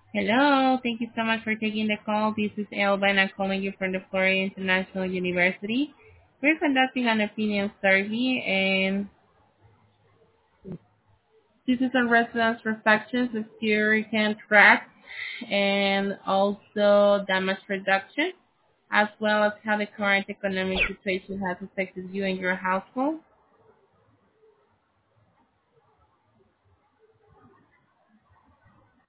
Hello. Thank you so much for taking the call. This is Elba, and I'm calling you from the Florida International University. We're conducting an opinion survey, and this is on residence reflections of hurricane track and also damage reduction, as well as how the current economic situation has affected you and your household.